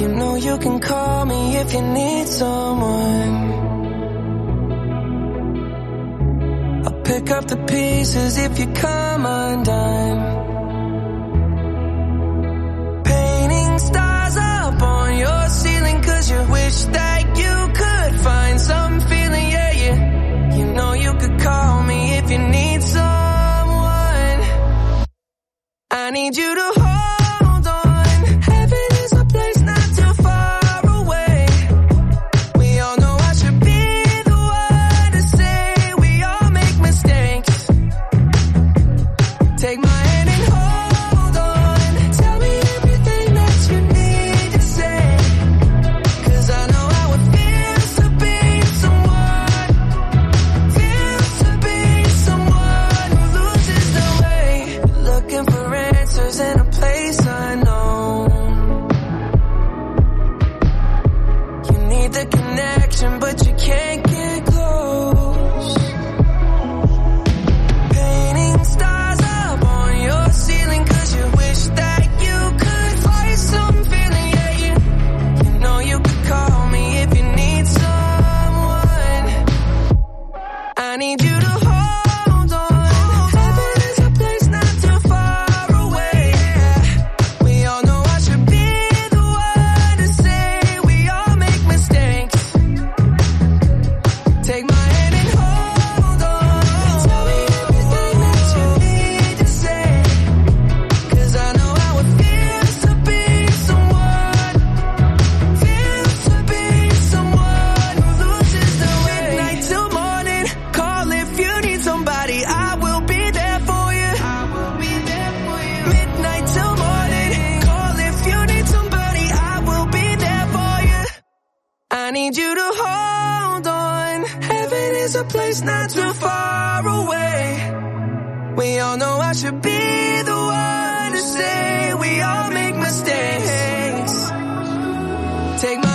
You know you can call me if you need someone. I'll pick up the pieces if you come undone. Painting stars up on your ceiling 'cause you wish that you could find some feeling, yeah, yeah. You know you could call me if you need someone. I need you to hold on. Heaven is a place not too far away. We all know I should be the one to say we all make mistakes. Take my hand and hold on. Tell me everything that you need to say. 'Cause I know how it feels to be someone. Feels to be someone who loses their way. Looking for answers in a place unknown. You need the connection, but you can't get close. Painting stars up on your ceiling 'cause you wish that you could find some feeling, yeah, yeah. You know you could call me if you need someone. I need you to hold on. Heaven is a place not too far away. We all know I should be the one to say we all make mistakes. Take my hand and hold on. Tell me everything that you need to say. 'Cause I know how it feels to be someone. Feels to be someone who loses their way. Midnight till morning, call if you need somebody. I will be there for you. I will be there for you. Midnight till morning, call if you need somebody. I will be there for you. I need you to hold on. Heaven is a place not too far away. We all know I should be the one to say we all make mistakes. Take my